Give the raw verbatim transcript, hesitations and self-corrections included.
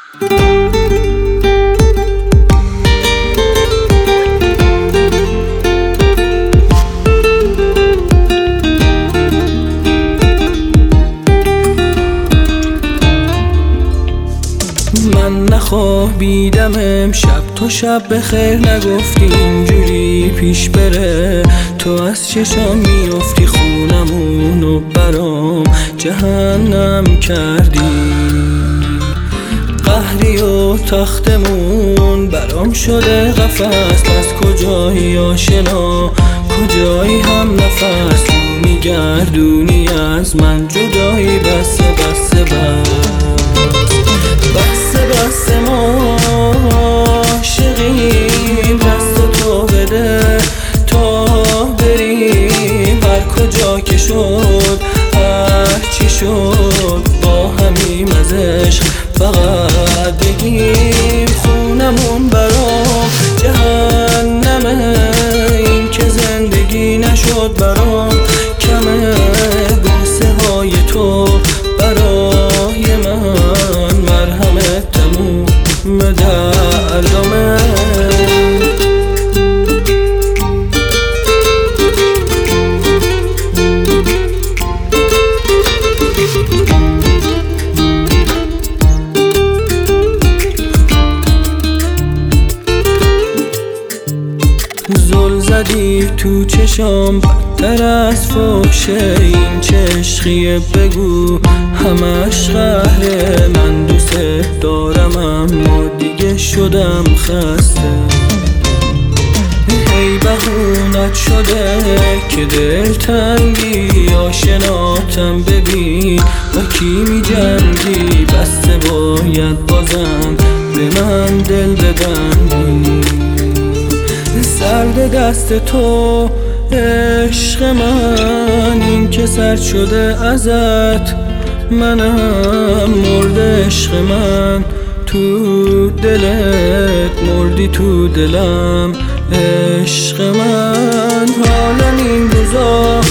من نخوابیدم امشب، تو شب بخیر نگفتی، اینجوری پیش بره تو از چشام میافتی، خونمونو برام جهنم کردی، قهری و تختمون برام شده قفس، پس کجایی آشنا کجایی هم نفس، رو میگردونی از من جدایی، بسه بسه بس بسه بسه ما عاشقیم، دست تو بده تا بریم، هر کجا که شد هر چی شد با همیم از عشق فقط بگیم، خونمون برام جهنمه، این که زندگی نشد برام کمه، بوسه های تو برای من مرهمت تموم دردمه. زل زدی تو چشام بدتر از فحشه، این چه عشقیه بگو همش قهره، من دوست دارم اما دیگه شدم خسته، هی بهونت شده که دلتنگی، آشناتم ببین با کی می جنگی، بسته باید بازم به من دل ببندی، سرد دست تو عشق من، این که سرد شده ازت منم، مرد عشق من تو دلت، مردی تو دلم عشق من، حالا این روزا